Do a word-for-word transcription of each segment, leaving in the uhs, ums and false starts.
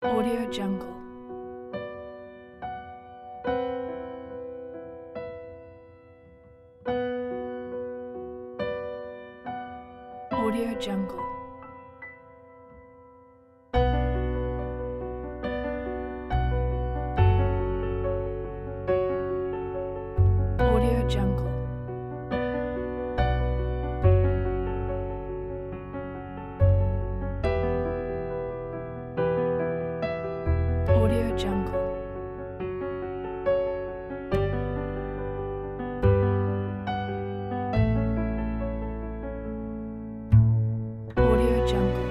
Audio Jungle. Audio Jungle. Audio Jungle. Audio Jungle. Audio Jungle.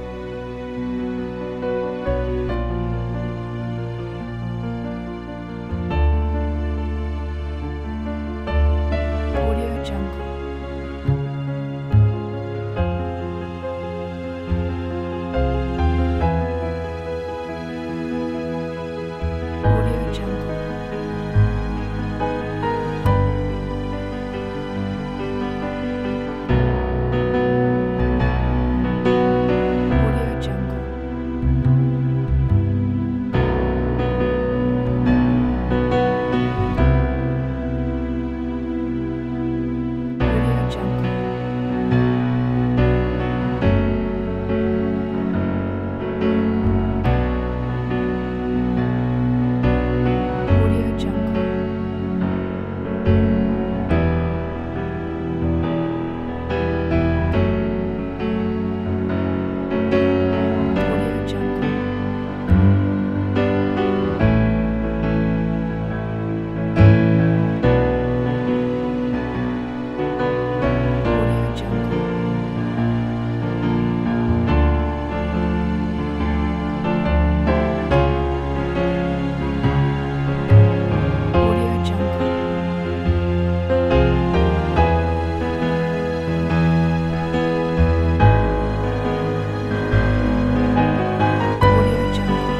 Audio Jungle. Audio Jungle. Audio Jungle. Audio Jungle. Audio Jungle. Audio Jungle. Audio Jungle. Audio Jungle. Audio Jungle.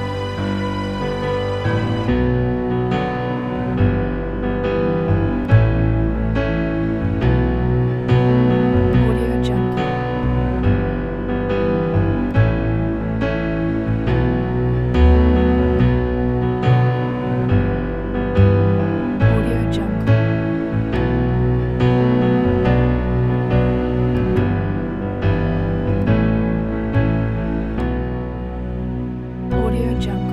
Audio Jungle. Audio Jungle. Audio Jungle.